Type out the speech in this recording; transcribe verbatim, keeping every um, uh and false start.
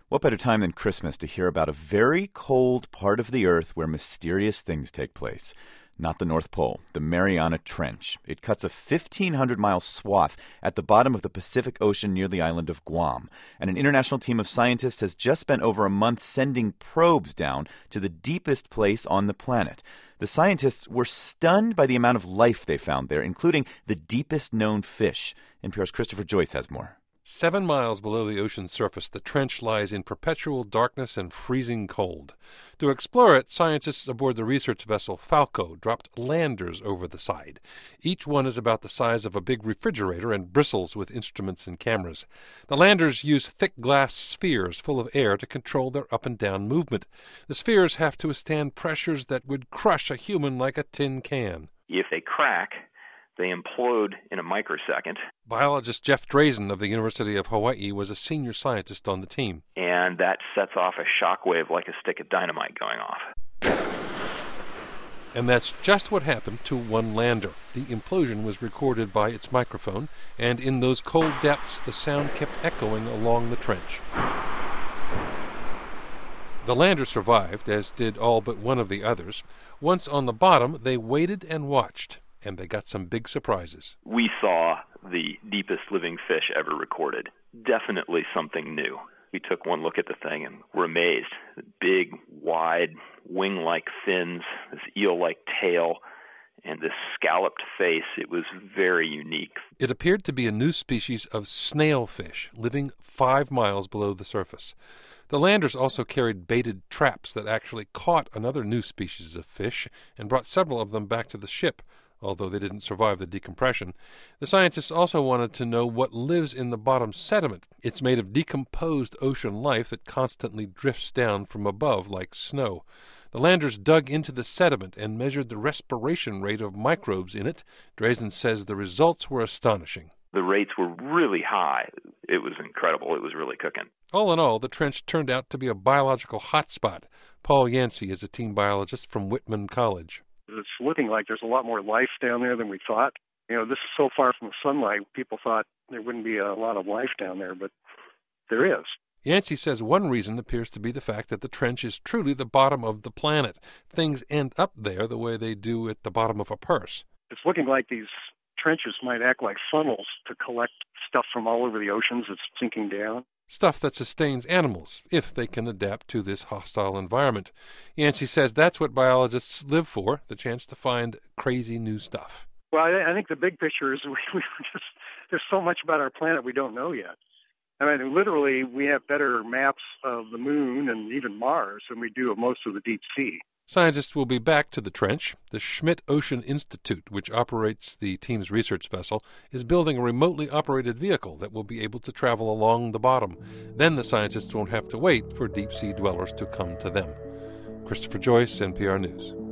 What better time than Christmas to hear about a very cold part of the Earth where mysterious things take place? Not the North Pole, the Mariana Trench. It cuts a fifteen hundred mile swath at the bottom of the Pacific Ocean near the island of Guam. And an international team of scientists has just spent over a month sending probes down to the deepest place on the planet. The scientists were stunned by the amount of life they found there, including the deepest known fish. N P R's Christopher Joyce has more. Seven miles below the ocean's surface, the trench lies in perpetual darkness and freezing cold. To explore it, scientists aboard the research vessel Falco dropped landers over the side. Each one is about the size of a big refrigerator and bristles with instruments and cameras. The landers use thick glass spheres full of air to control their up and down movement. The spheres have to withstand pressures that would crush a human like a tin can. If they crack, they implode in a microsecond. Biologist Jeff Drazen of the University of Hawaii was a senior scientist on the team. And that sets off a shock wave like a stick of dynamite going off. And that's just what happened to one lander. The implosion was recorded by its microphone, and in those cold depths, the sound kept echoing along the trench. The lander survived, as did all but one of the others. Once on the bottom, they waited and watched. And they got some big surprises. We saw the deepest living fish ever recorded. Definitely something new. We took one look at the thing and were amazed. Big, wide, wing-like fins, this eel-like tail, and this scalloped face. It was very unique. It appeared to be a new species of snailfish living five miles below the surface. The landers also carried baited traps that actually caught another new species of fish and brought several of them back to the ship, although they didn't survive the decompression. The scientists also wanted to know what lives in the bottom sediment. It's made of decomposed ocean life that constantly drifts down from above like snow. The landers dug into the sediment and measured the respiration rate of microbes in it. Drazen says the results were astonishing. The rates were really high. It was incredible. It was really cooking. All in all, the trench turned out to be a biological hotspot. Paul Yancey is a team biologist from Whitman College. It's looking like there's a lot more life down there than we thought. You know, this is so far from the sunlight, people thought there wouldn't be a lot of life down there, but there is. Yancey says one reason appears to be the fact that the trench is truly the bottom of the planet. Things end up there the way they do at the bottom of a purse. It's looking like these trenches might act like funnels to collect stuff from all over the oceans that's sinking down. Stuff that sustains animals, if they can adapt to this hostile environment. Yancey says that's what biologists live for, the chance to find crazy new stuff. Well, I, I think the big picture is we, we just, there's so much about our planet we don't know yet. I mean, literally, we have better maps of the moon and even Mars than we do of most of the deep sea. Scientists will be back to the trench. The Schmidt Ocean Institute, which operates the team's research vessel, is building a remotely operated vehicle that will be able to travel along the bottom. Then the scientists won't have to wait for deep-sea dwellers to come to them. Christopher Joyce, N P R News.